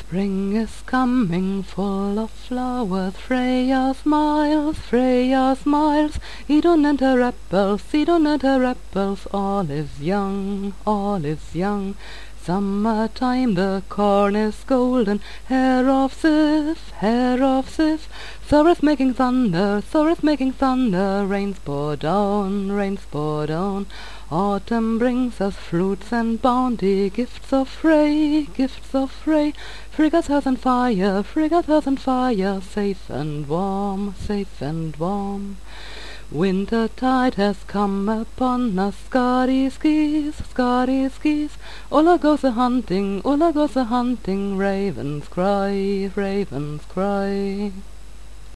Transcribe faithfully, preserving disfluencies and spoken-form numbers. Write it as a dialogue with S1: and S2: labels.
S1: Spring is coming, full of flowers. Freya smiles, Freya smiles. Idun and her apples, Idun and her apples. All is young, all is young. Summertime, the corn is golden. Hair of Sif, hair of Sif. Thor is making thunder, Thor is making thunder. Rains pour down, rains pour down. Autumn brings us fruits and bounty, gifts of Frey, gifts of Frey. Frigga's house on fire, Frigga's house on fire. Safe and warm, safe and warm. Wintertide has come upon us. Skadi skis, Skadi skis. Ulla goes a hunting, Ulla goes a hunting. Ravens cry, ravens cry.